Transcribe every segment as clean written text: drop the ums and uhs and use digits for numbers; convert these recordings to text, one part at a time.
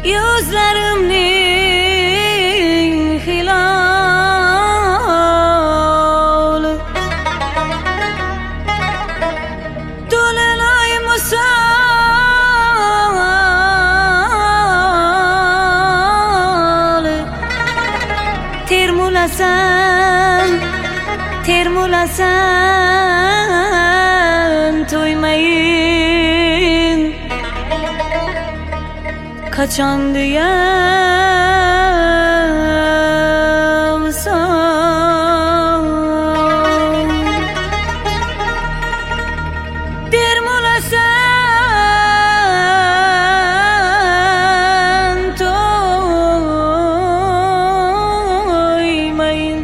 yuzlarimning hiloli to'laloy misoli termulasan to'ymayin qachon deyamsan termulasan to'ymayin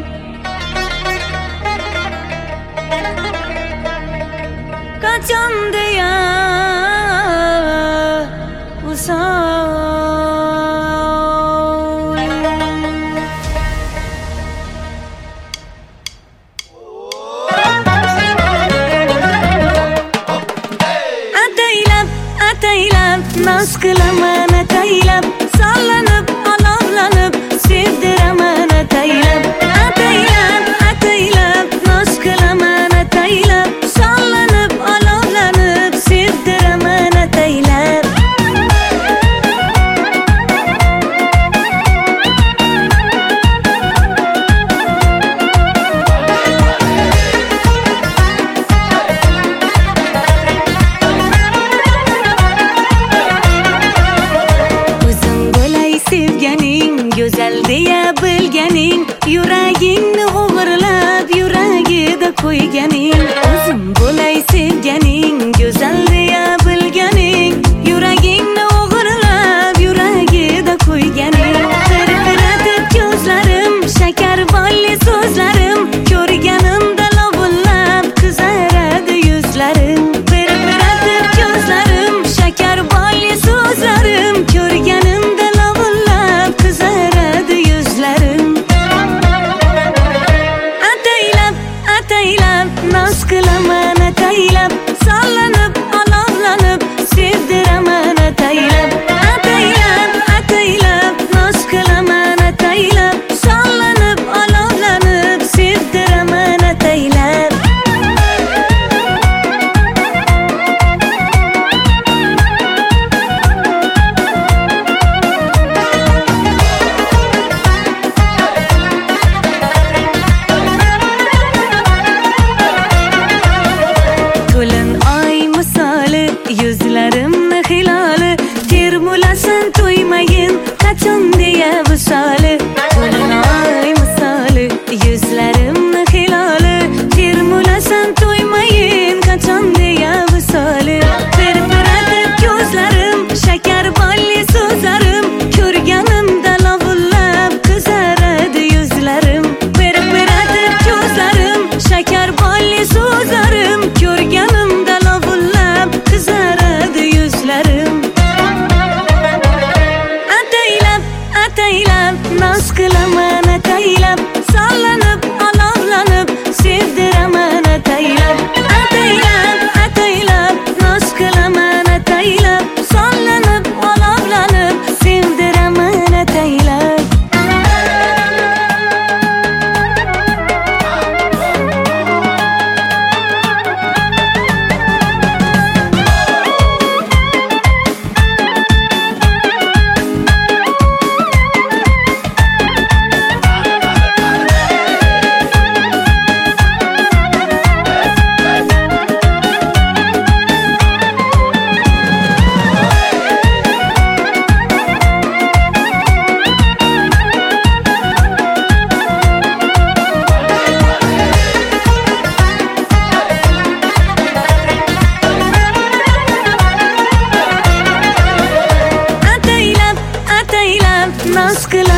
qachon deyamsan ataylab naz qilaman ataylab sollanib olovlanib sevdiraman ataylab ataylab naz qilaman ataylab sollanib olovlanib sevdiraman ataylab go'zal deya bilganing yuragingni o'g'irlab yuragida qo'yganing o'zim bo'lay sevganing go'zal deya bilganing yuragingni o'g'irlab yuragida qo'yganing qirqiratib ko'zlarim shakar bolli so'zlarim ko'rganimda lovullab qizaradi yuzlarim qirqiratib ko'zlarim shakar bolli so'zlarim ko'rganimda lovullab qizaradi yuzlarim ataylab naz qilaman ataylab sollanib olovlanib sevdiraman ataylab naz qilaman ataylab sollanib olovlanib sevdiraman ataylab yuzlarimni hiloli termulasan to'ymayin qachon deya visoli to'linoy misoli yuzlarimni hiloli termulasan to'ymayin qachon deya visoli pirpiratib ko'zlarim shakar bolli so'zlarim ko'rganimda lovullab qizaradi yuzlarim pirpiratib ko'zlarim shakar bolli so'zlarim ko'rganimda lovullab qizaradi yuzlarim ataylab naz qilaman ataylab sollanib olovlanib sevdiraman ataylab naz qilaman ataylab sollanib olovlanib sevdiraman ataylab naz qilaman